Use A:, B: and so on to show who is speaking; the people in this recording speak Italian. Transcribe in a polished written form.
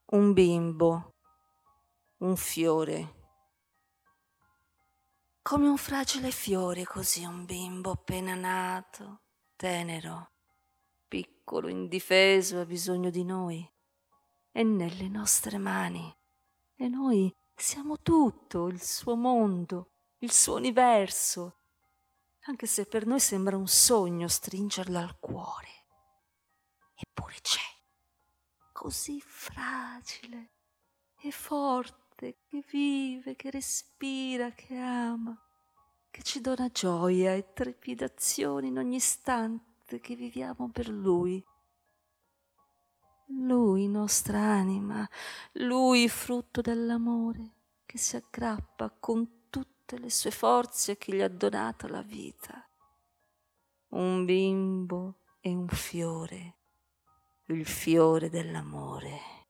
A: Un bimbo, un fiore. Come un fragile fiore così un bimbo appena nato, tenero, piccolo, indifeso, ha bisogno di noi. È nelle nostre mani. E noi siamo tutto, il suo mondo, il suo universo, anche se per noi sembra un sogno stringerlo al cuore. Eppure c'è, così fragile e forte, che vive, che respira, che ama, che ci dona gioia e trepidazione in ogni istante che viviamo per lui. Lui, nostra anima, lui, frutto dell'amore, che si aggrappa con tutte le sue forze a chi gli ha donata la vita. Un bimbo e un fiore, il fiore dell'amore.